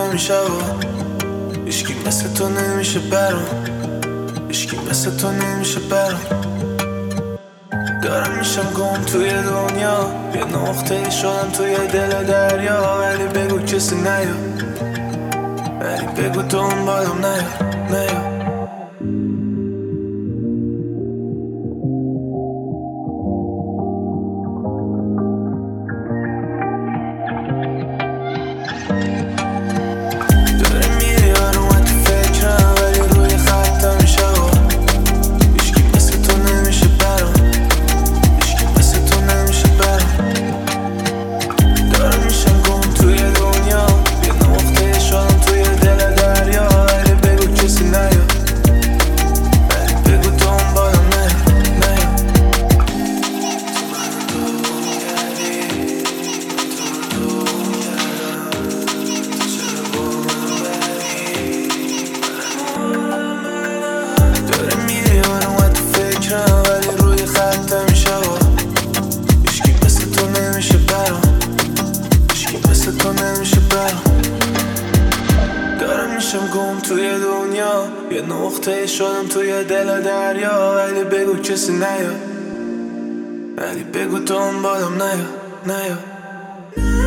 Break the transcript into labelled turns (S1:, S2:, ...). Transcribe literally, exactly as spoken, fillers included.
S1: این شبا هیچکی مثل تو نمیشه برام، هیچکی مثل تو نمیشه برام. دارم میشم گم توی دنیا، یه نقطه شدم توی دل دریا. ولی بگو کسی نیا، ولی بگو دنبالم نیا نیا. دارم میشم گم توی دنیا، یه نقطه شدم توی دل دریا. ولی بگو کسی نیا، ولی بگو دنبالم نیا نیا.